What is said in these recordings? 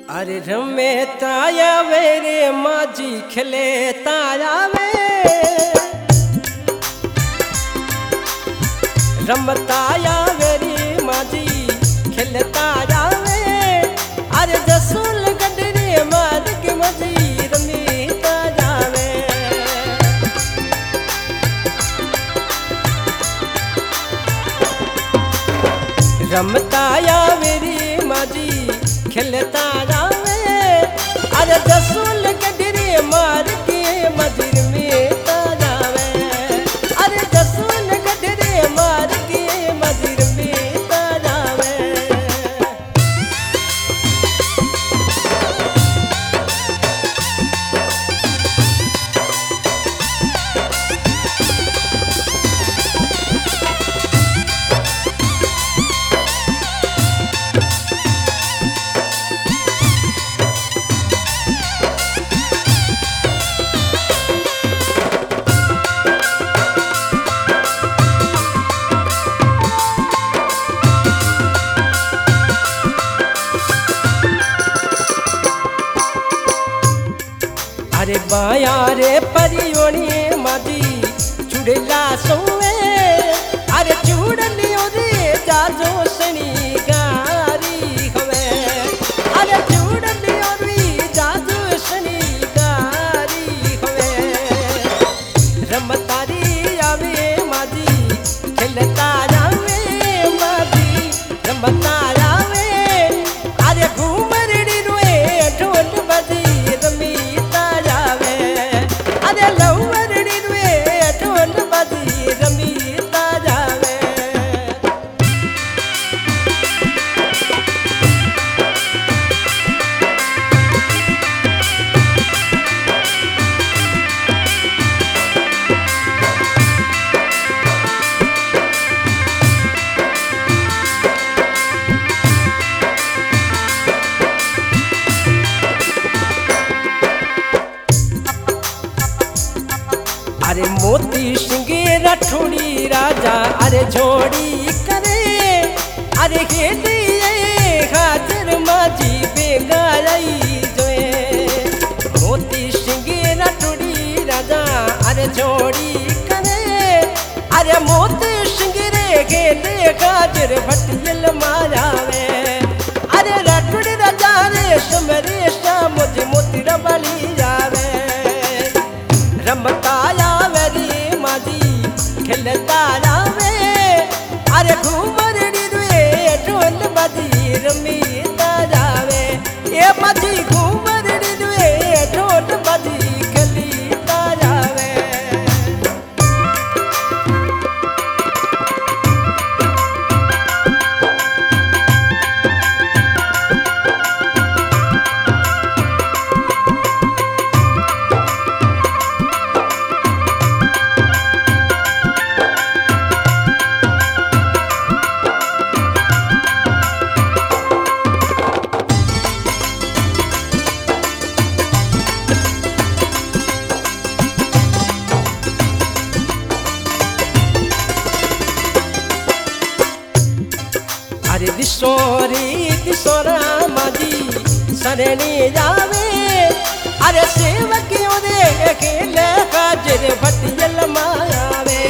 अरे रमे ताया रे माझी खिले ताया वे रमताया मेरी माझी खिलता जावे अरे जसूल गडरे मार के मजी रमीता जावे रमताया मेरी माझी खिलता जावे अरे जसूल गडरे मार के मजी रमीता जावे अरे जसूल गडरे मार के मजी रमीता जावे। अरे बाया रे परियोनी मादी चुड़ला सोवे अरे चुड़लियो रे जाजो सनी गारी हवे अरे चुड़लियो रे जाजो सनी गारी हवे रमतारी आवे मादी खिलता जावे मादी रमता आवे अरे घूमरड़ी रोए ढोल बजी रमी अरे मोती सिंगे रठोड़ी राजा अरे जोड़ी करे अरे खेली हाजर माझी बेगाई जोए मोती सिंगे रठोड़ी राजा अरे जोड़ी करे अरे मोती सिंगे रे खेले हाजर भटियल मारावे अरे रठोड़ी राजा रे समरे सा मुझे मोती रबली जावे रमताया मेरी माझी खिलता जावे अरे घूमरड़ी रे ढोल बजी रमीता जावे ये माझी घूमरड़ी रे ढोल बजी खिलता जावे। अरे दिसोरा माझी सरणी जावे अरे सेवकियों दे खेले हाजर भटियल मायावे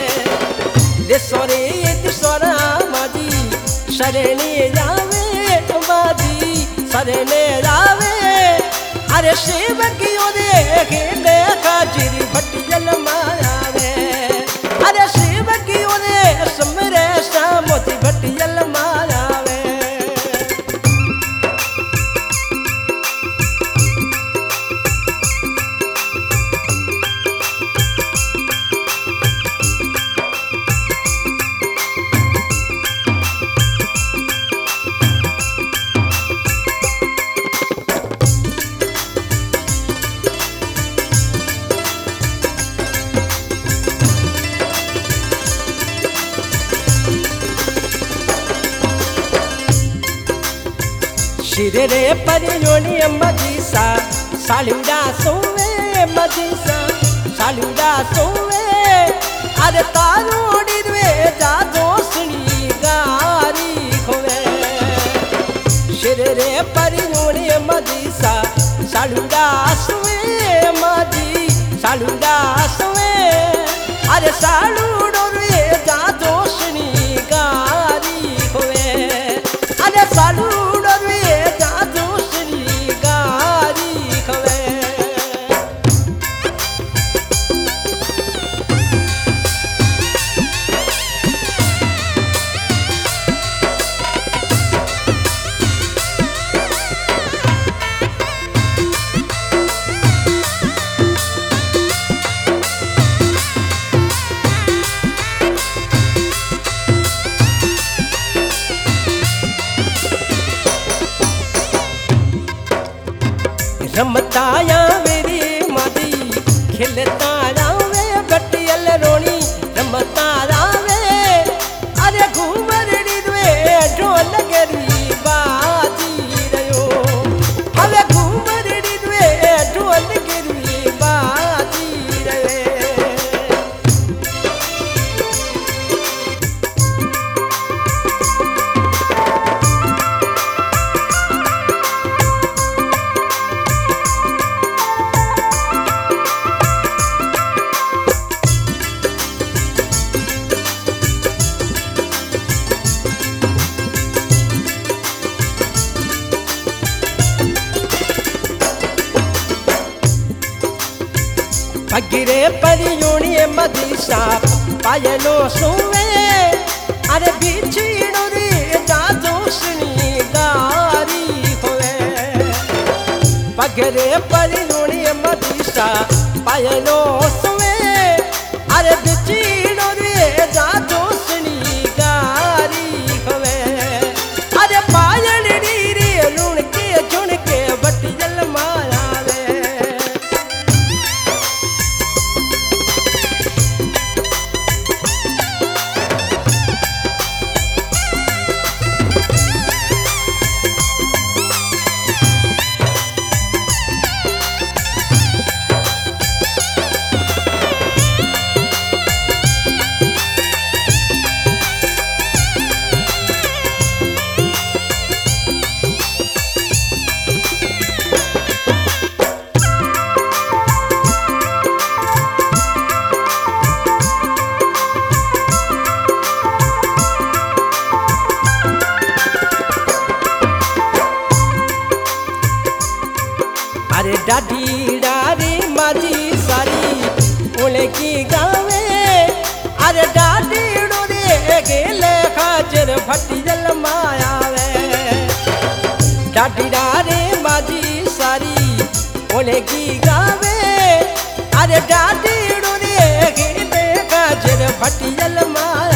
दिसोरा माझी सरणी जावे माझी सरणे जावे अरे सेवकियों दे खेले हाजर भटियल मायावे अरे सेवकियों दे समरे सा मोती भटियल मायावे। शिरे रे परियोनी मजीसा सालुड़ा सोवे मजीसा सालुड़ा सोवे अरे तारोड़ी रे जाजो सुनी गारी खोवे शिरे रे परियोनी सालूडा सुवे अरे सालूडो रे जा दोषनी गारी होवे अरे सालूडो रे जा दोषनी गारी होवे रमताया मेरी मादी खिलताया वे बटियल रोनी रमताया वे अरे घूमरड़ी वे ढोल गरी बाजी रयो अरे घूमरड़ी वे ढोल गरी बाजी रे पगिरे परियोणी मदीसा पायलो सुवे अरे बिछड़ो रे जा दोषनी गारी होवे पगिरे परियोणी मदीसा पायलो सुवे अरे बिछड़ो रे जा दोषनी गारी होवे अरे पायल रे लुण के झुण के बटियल माया अरे डाडी डारी माजी सारी उनकी गावे अरे डाडी डोरे गेले खाजर भटियल मायावे डाडी डारी माजी सारी उनकी गावे अरे डाडी डोरे गेले खाजर भटियल माया